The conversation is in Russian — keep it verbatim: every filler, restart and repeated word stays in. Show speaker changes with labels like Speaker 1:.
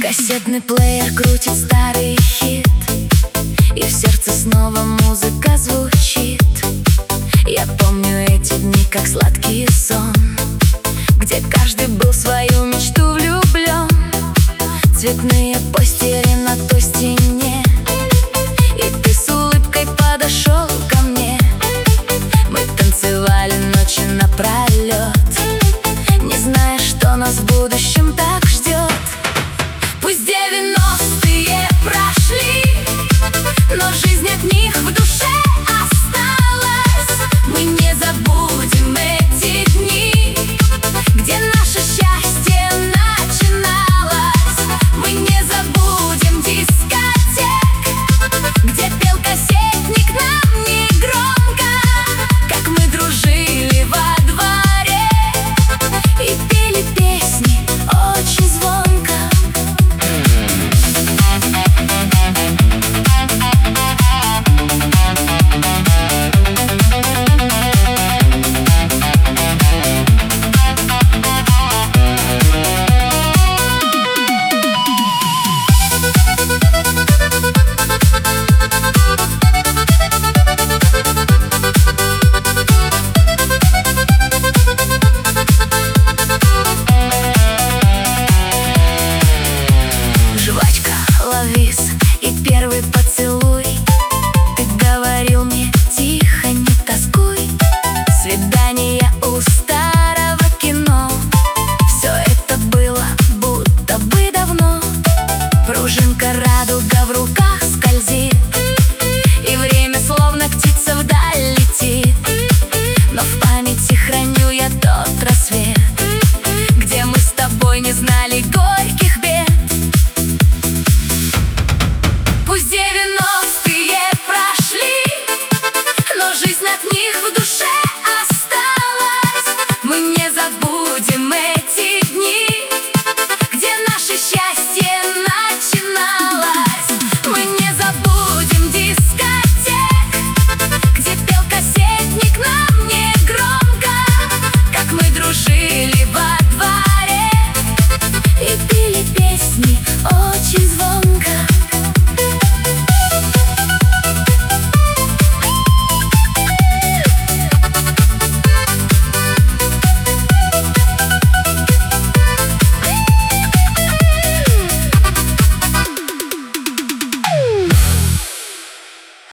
Speaker 1: Кассетный плеер крутит старый хит, и в сердце снова музыка звучит. Я помню эти дни, как сладкий сон, где каждый был в свою мечту влюблен. Цветные постери на той стене, и ты с улыбкой подошел ко мне. Мы танцевали ночи напролет, не зная, что нас в будущем так ждет. Пусть девяностые прошли, но жизнь от них в душе осталась. Мы не забудем эти дни, где наше счастье начиналось. Мы не забудем дискотек, где пел кассетник нам негромко, как мы дружили во дворе и пели песни очень звонко. Ловис и первый